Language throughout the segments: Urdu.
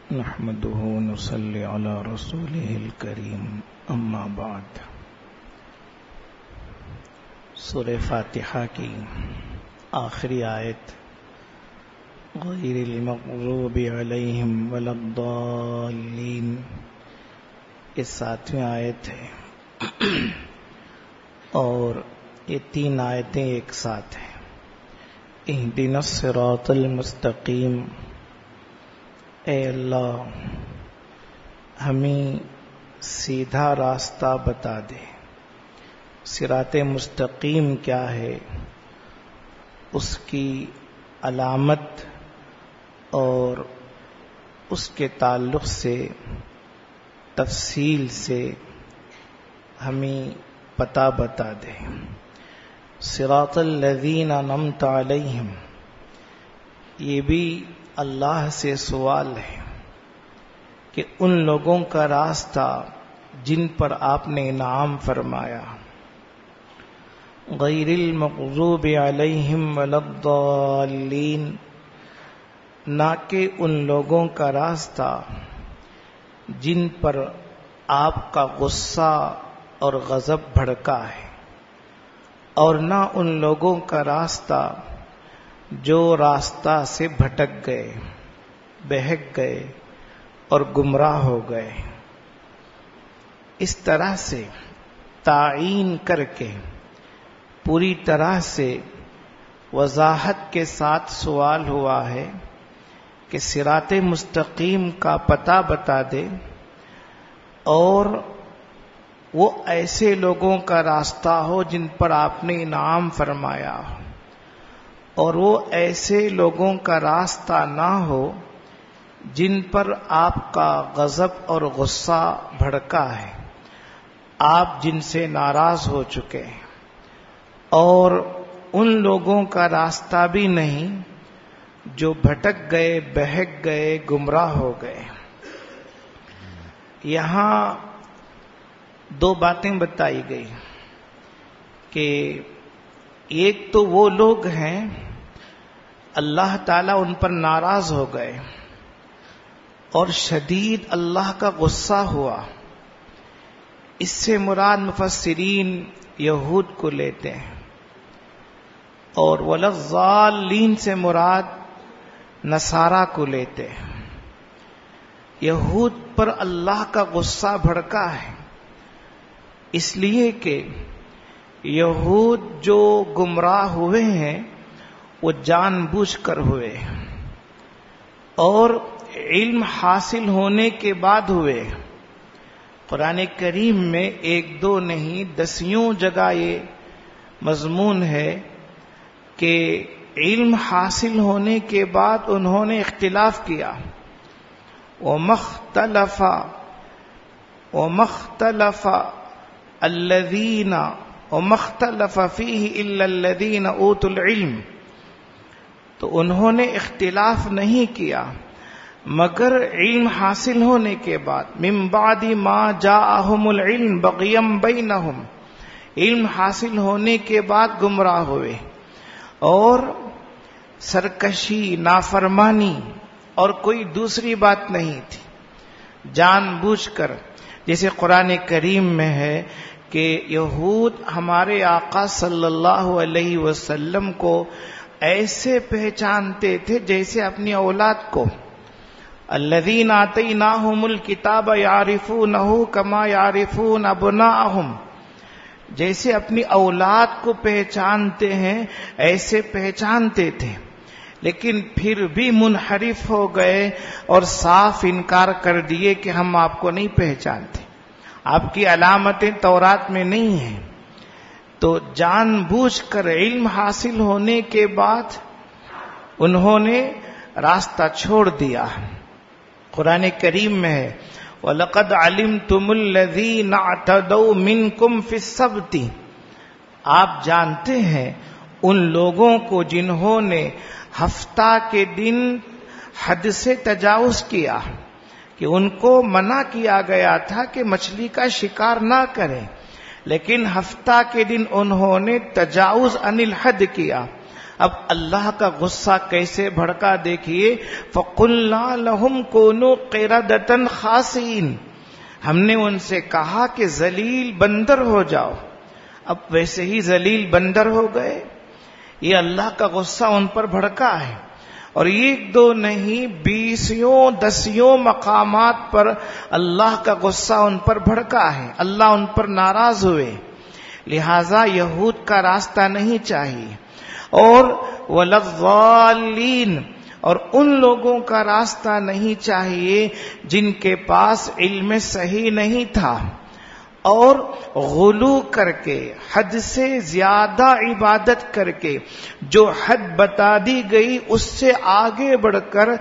نحمده ونصلي على رسوله الكريم اما بعد. سورہ فاتحہ کی آخری آیت غیر المغضوب علیہم ولا الضالین یہ 7ویں آیت ہے اور یہ 3 آیتیں ایک ساتھ ہیں. اہدنا الصراط المستقیم، اے اللہ ہمیں سیدھا راستہ بتا دے. صراط مستقیم کیا ہے، اس کی علامت اور اس کے تعلق سے تفصیل سے ہمیں پتہ بتا دے. صراط الذین انعمت علیہم، یہ بھی اللہ سے سوال ہے کہ ان لوگوں کا راستہ جن پر آپ نے انعام فرمایا. غیر المغضوب علیہم ولا الضالین، نہ کہ ان لوگوں کا راستہ جن پر آپ کا غصہ اور غضب بھڑکا ہے، اور نہ ان لوگوں کا راستہ جو راستہ سے بھٹک گئے، بہک گئے اور گمراہ ہو گئے. اس طرح سے تعیین کر کے پوری طرح سے وضاحت کے ساتھ سوال ہوا ہے کہ صراط مستقیم کا پتہ بتا دے، اور وہ ایسے لوگوں کا راستہ ہو جن پر آپ نے انعام فرمایا ہو، اور وہ ایسے لوگوں کا راستہ نہ ہو جن پر آپ کا غضب اور غصہ بھڑکا ہے، آپ جن سے ناراض ہو چکے ہیں. اور ان لوگوں کا راستہ بھی نہیں جو بھٹک گئے، بہک گئے، گمراہ ہو گئے. یہاں 2 باتیں بتائی گئی کہ ایک تو وہ لوگ ہیں اللہ تعالیٰ ان پر ناراض ہو گئے اور شدید اللہ کا غصہ ہوا. اس سے مراد مفسرین یہود کو لیتے ہیں، اور ولا الضالین سے مراد نصارہ کو لیتے ہیں. یہود پر اللہ کا غصہ بھڑکا ہے اس لیے کہ یہود جو گمراہ ہوئے ہیں وہ جان بوجھ کر ہوئے، اور علم حاصل ہونے کے بعد ہوئے. قرآن کریم میں 1-2 نہیں 10 جگہ یہ مضمون ہے کہ علم حاصل ہونے کے بعد انہوں نے اختلاف کیا. وَمَخْتَلَفَ الذین وَمَخْتَلَفَ فِيهِ إِلَّا الَّذِينَ أُوتُوا الْعِلْمَ، تو انہوں نے اختلاف نہیں کیا مگر علم حاصل ہونے کے بعد. من بعد ما جاءہم العلم بغیا بینہم، علم حاصل ہونے کے بعد گمراہ ہوئے. اور سرکشی، نافرمانی اور کوئی دوسری بات نہیں تھی، جان بوجھ کر. جیسے قرآن کریم میں ہے کہ یہود ہمارے آقا صلی اللہ علیہ وسلم کو ایسے پہچانتے تھے جیسے اپنی اولاد کو. الذین آتیناہم الکتاب یعرفونہ کما یعرفون ابناءہم، جیسے اپنی اولاد کو پہچانتے ہیں ایسے پہچانتے تھے. لیکن پھر بھی منحرف ہو گئے اور صاف انکار کر دیے کہ ہم آپ کو نہیں پہچانتے، آپ کی علامتیں تورات میں نہیں ہیں. تو جان بوجھ کر علم حاصل ہونے کے بعد انہوں نے راستہ چھوڑ دیا. قرآن کریم میں ہے وَلَقَدْ عَلِمْتُمُ الَّذِينَ اعْتَدَوْا مِنْكُمْ فِي السَّبْتِ، آپ جانتے ہیں ان لوگوں کو جنہوں نے ہفتہ کے دن حد سے تجاوز کیا، کہ ان کو منع کیا گیا تھا کہ مچھلی کا شکار نہ کریں، لیکن ہفتہ کے دن انہوں نے تجاوز عن الحد کیا. اب اللہ کا غصہ کیسے بھڑکا دیکھیے، فَقُلْنَا لَهُمْ كُونُوا قِرَدَةً خَاسِئِينَ، ہم نے ان سے کہا کہ ذلیل بندر ہو جاؤ، اب ویسے ہی ذلیل بندر ہو گئے۔ یہ اللہ کا غصہ ان پر بھڑکا ہے، اور ایک دو نہیں 20 مقامات پر اللہ کا غصہ ان پر بھڑکا ہے، اللہ ان پر ناراض ہوئے۔ لہذا یہود کا راستہ نہیں چاہیے، اور وَلَضَّالِّينَ، اور ان لوگوں کا راستہ نہیں چاہیے جن کے پاس علم صحیح نہیں تھا، اور غلو کر کے حد سے زیادہ عبادت کر کے جو حد بتا دی گئی اس سے آگے بڑھ کر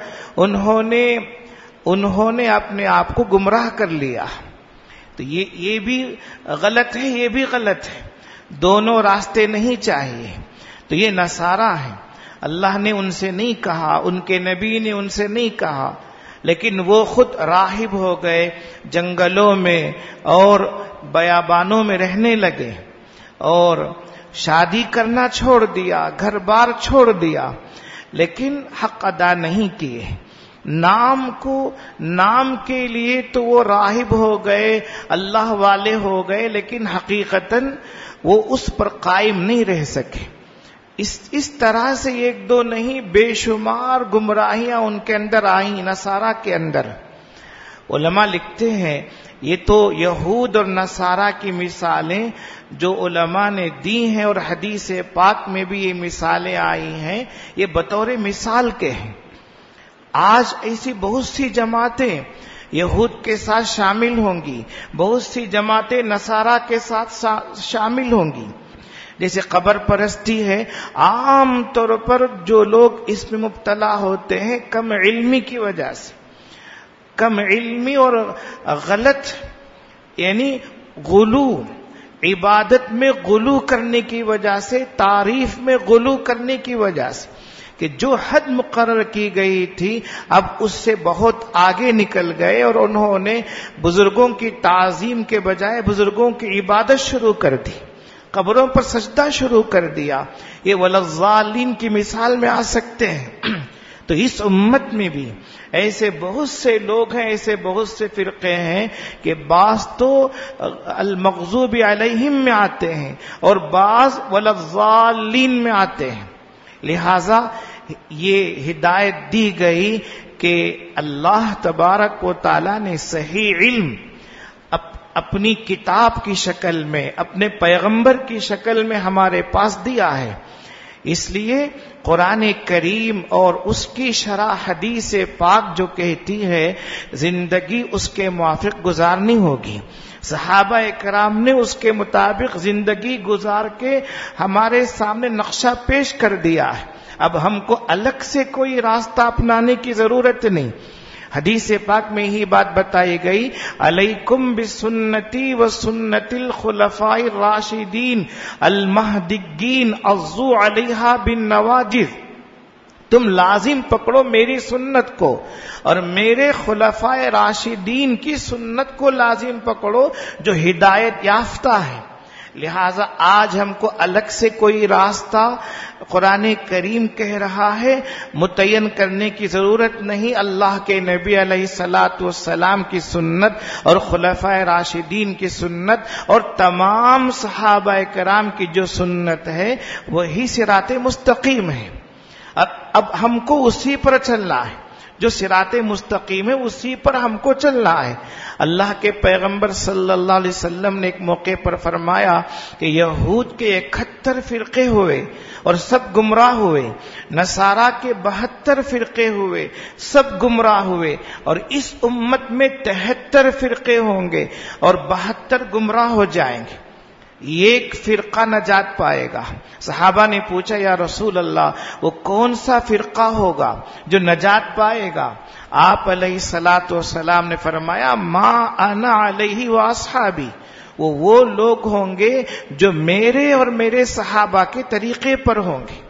انہوں نے اپنے آپ کو گمراہ کر لیا۔ تو یہ بھی غلط ہے، یہ بھی غلط ہے، دونوں راستے نہیں چاہیے۔ تو یہ نصارہ ہیں، اللہ نے ان سے نہیں کہا، ان کے نبی نے ان سے نہیں کہا، لیکن وہ خود راہب ہو گئے، جنگلوں میں اور بیابانوں میں رہنے لگے، اور شادی کرنا چھوڑ دیا، گھر بار چھوڑ دیا، لیکن حق ادا نہیں کیے۔ نام کے لیے تو وہ راہب ہو گئے، اللہ والے ہو گئے، لیکن حقیقتاً وہ اس پر قائم نہیں رہ سکے۔ اس طرح سے ایک دو نہیں بے شمار گمراہیاں ان کے اندر آئیں، نصارہ کے اندر۔ علماء لکھتے ہیں یہ تو یہود اور نصارہ کی مثالیں جو علماء نے دی ہیں، اور حدیث پاک میں بھی یہ مثالیں آئی ہیں، یہ بطور مثال کے ہیں۔ آج ایسی بہت سی جماعتیں یہود کے ساتھ شامل ہوں گی، بہت سی جماعتیں نصارہ کے ساتھ شامل ہوں گی۔ جیسے قبر پرستی ہے، عام طور پر جو لوگ اس میں مبتلا ہوتے ہیں کم علمی کی وجہ سے، کم علمی اور غلط یعنی غلو، عبادت میں غلو کرنے کی وجہ سے، تعریف میں غلو کرنے کی وجہ سے، کہ جو حد مقرر کی گئی تھی اب اس سے بہت آگے نکل گئے، اور انہوں نے بزرگوں کی تعظیم کے بجائے بزرگوں کی عبادت شروع کر دی، قبروں پر سجدہ شروع کر دیا۔ یہ وَلَضَّالِّينَ کی مثال میں آ سکتے ہیں۔ تو اس امت میں بھی ایسے بہت سے لوگ ہیں، ایسے بہت سے فرقے ہیں کہ بعض تو المغضوب علیہم میں آتے ہیں اور بعض وَلَضَّالِّينَ میں آتے ہیں۔ لہذا یہ ہدایت دی گئی کہ اللہ تبارک و تعالی نے صحیح علم اپنی کتاب کی شکل میں، اپنے پیغمبر کی شکل میں ہمارے پاس دیا ہے۔ اس لیے قرآن کریم اور اس کی شرح حدیث پاک جو کہتی ہے زندگی اس کے موافق گزارنی ہوگی۔ صحابہ کرام نے اس کے مطابق زندگی گزار کے ہمارے سامنے نقشہ پیش کر دیا ہے، اب ہم کو الگ سے کوئی راستہ اپنانے کی ضرورت نہیں۔ حدیث پاک میں ہی بات بتائی گئی، علیکم بسنتی و سنت الخلفاء الراشدین المہدیین عضوا علیہا بالنواجذ، تم لازم پکڑو میری سنت کو اور میرے خلفاء راشدین کی سنت کو لازم پکڑو جو ہدایت یافتہ ہے۔ لہذا آج ہم کو الگ سے کوئی راستہ قرآن کریم کہہ رہا ہے متعین کرنے کی ضرورت نہیں۔ اللہ کے نبی علیہ الصلاۃ والسلام کی سنت اور خلفائے راشدین کی سنت اور تمام صحابہ کرام کی جو سنت ہے وہی صراط مستقیم ہے۔ اب ہم کو اسی پر چلنا ہے، جو صراط مستقیم ہے اسی پر ہم کو چلنا ہے۔ اللہ کے پیغمبر صلی اللہ علیہ وسلم نے ایک موقع پر فرمایا کہ یہود کے 71 فرقے ہوئے اور سب گمراہ ہوئے، نصارہ کے 72 فرقے ہوئے، سب گمراہ ہوئے، اور اس امت میں 73 فرقے ہوں گے اور 72 گمراہ ہو جائیں گے، ایک فرقہ نجات پائے گا۔ صحابہ نے پوچھا یا رسول اللہ وہ کون سا فرقہ ہوگا جو نجات پائے گا؟ آپ علیہ الصلاۃ والسلام نے فرمایا ما انا علیہ واصحابی، وہ لوگ ہوں گے جو میرے اور میرے صحابہ کے طریقے پر ہوں گے،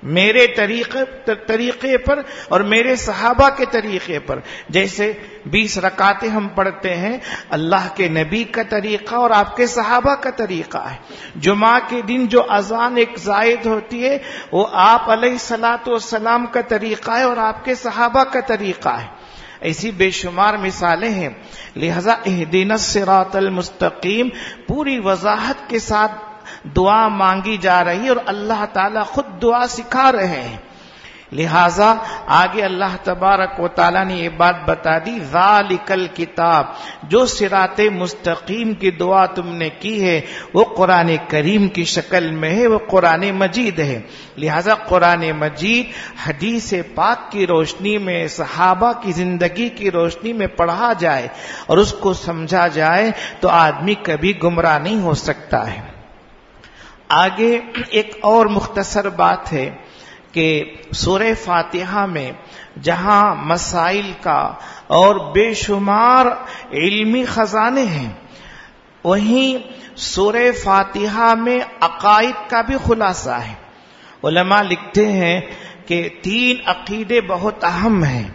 میرے طریقے پر اور میرے صحابہ کے طریقے پر. جیسے 20 رکعتیں ہم پڑھتے ہیں، اللہ کے نبی کا طریقہ اور آپ کے صحابہ کا طریقہ ہے. جمعہ کے دن جو اذان ایک زائد ہوتی ہے وہ آپ علیہ الصلاۃ والسلام کا طریقہ ہے اور آپ کے صحابہ کا طریقہ ہے. ایسی بے شمار مثالیں ہیں. لہذا اہدنا الصراط المستقیم پوری وضاحت کے ساتھ دعا مانگی جا رہی ہے اور اللہ تعالیٰ خود دعا سکھا رہے ہیں. لہذا آگے اللہ تبارک و تعالیٰ نے یہ بات بتا دی، ذالک الکتاب، جو صراط مستقیم کی دعا تم نے کی ہے وہ قرآن کریم کی شکل میں ہے، وہ قرآن مجید ہے. لہذا قرآن مجید حدیث پاک کی روشنی میں، صحابہ کی زندگی کی روشنی میں پڑھا جائے اور اس کو سمجھا جائے تو آدمی کبھی گمراہ نہیں ہو سکتا ہے. آگے ایک اور مختصر بات ہے کہ سورہ فاتحہ میں جہاں مسائل کا اور بے شمار علمی خزانے ہیں، وہیں سورہ فاتحہ میں عقائد کا بھی خلاصہ ہے. علماء لکھتے ہیں کہ 3 عقیدے بہت اہم ہیں،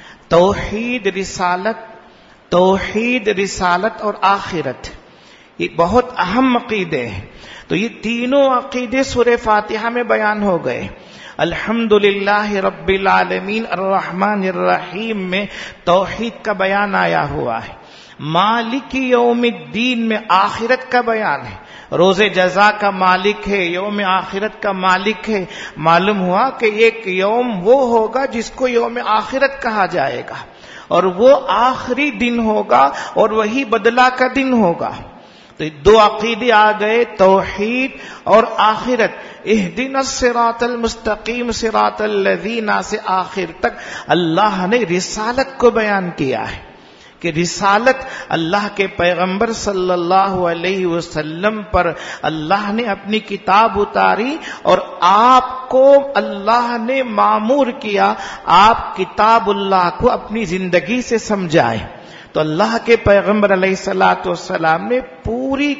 توحید، رسالت اور آخرت. یہ بہت اہم عقیدے ہیں. تو یہ تینوں عقیدے سورہ فاتحہ میں بیان ہو گئے. الحمدللہ رب العالمین الرحمن الرحیم میں توحید کا بیان آیا ہوا ہے. مالک یوم الدین میں آخرت کا بیان ہے. روز جزا کا مالک ہے، یوم آخرت کا مالک ہے. معلوم ہوا کہ ایک یوم وہ ہوگا جس کو یوم آخرت کہا جائے گا اور وہ آخری دن ہوگا اور وہی بدلہ کا دن ہوگا. تو 2 عقیدے آ گئے، توحید اور آخرت. اہدنا الصراط المستقیم صراط الذین سے آخر تک اللہ نے رسالت کو بیان کیا ہے کہ رسالت اللہ کے پیغمبر صلی اللہ علیہ وسلم پر اللہ نے اپنی کتاب اتاری اور آپ کو اللہ نے مامور کیا آپ کتاب اللہ کو اپنی زندگی سے سمجھائیں. تو اللہ کے پیغمبر علیہ الصلوۃ والسلام نے پوری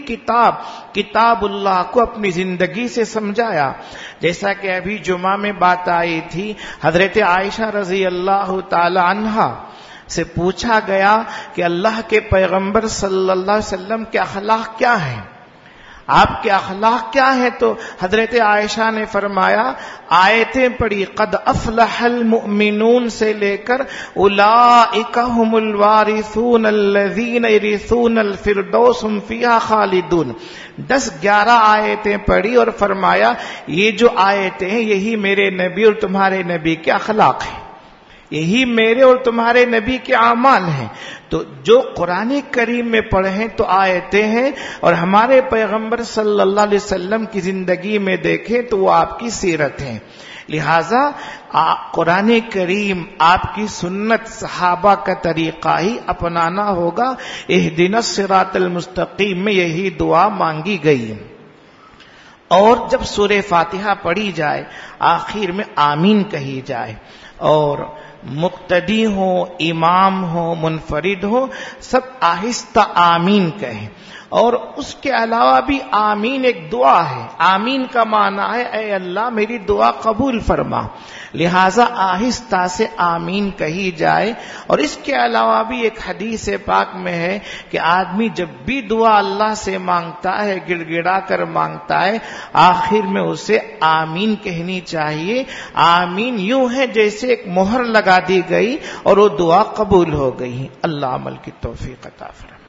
کتاب اللہ کو اپنی زندگی سے سمجھایا. جیسا کہ ابھی جمعہ میں بات آئی تھی، حضرت عائشہ رضی اللہ تعالی عنہا سے پوچھا گیا کہ اللہ کے پیغمبر صلی اللہ علیہ وسلم کے اخلاق کیا ہیں، آپ کے اخلاق کیا ہیں؟ تو حضرت عائشہ نے فرمایا، آیتیں پڑھی قد افلح المؤمنون سے لے کر اولئک هم الوارثون الذین یرثون الفردوس هم فیہا خالدون، 10-11 آیتیں پڑھی اور فرمایا یہ جو آیتیں ہیں یہی میرے نبی اور تمہارے نبی کے اخلاق ہیں، یہی میرے اور تمہارے نبی کے اعمال ہیں. تو جو قرآن کریم میں پڑھیں تو آیتیں ہیں اور ہمارے پیغمبر صلی اللہ علیہ وسلم کی زندگی میں دیکھیں تو وہ آپ کی سیرت ہیں. لہذا قرآن کریم، آپ کی سنت، صحابہ کا طریقہ ہی اپنانا ہوگا. اہدنا الصراط المستقیم میں یہی دعا مانگی گئی. اور جب سورہ فاتحہ پڑھی جائے آخر میں آمین کہی جائے اور مقتدی ہو، امام ہو، منفرد ہو، سب آہستہ آمین کہیں. اور اس کے علاوہ بھی آمین ایک دعا ہے. آمین کا معنی ہے اے اللہ میری دعا قبول فرما. لہذا آہستہ سے آمین کہی جائے. اور اس کے علاوہ بھی ایک حدیث پاک میں ہے کہ آدمی جب بھی دعا اللہ سے مانگتا ہے، گڑ گڑا کر مانگتا ہے، آخر میں اسے آمین کہنی چاہیے. آمین یوں ہے جیسے ایک مہر لگا دی گئی اور وہ دعا قبول ہو گئی. اللہ عمل کی توفیق عطا فرمائے.